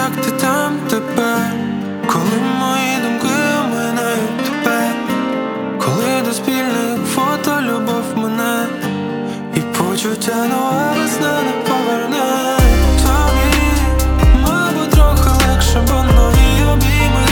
як ти там тепер, коли мої думки оминають тебе, коли до спільних фото любов мене і почуття нове.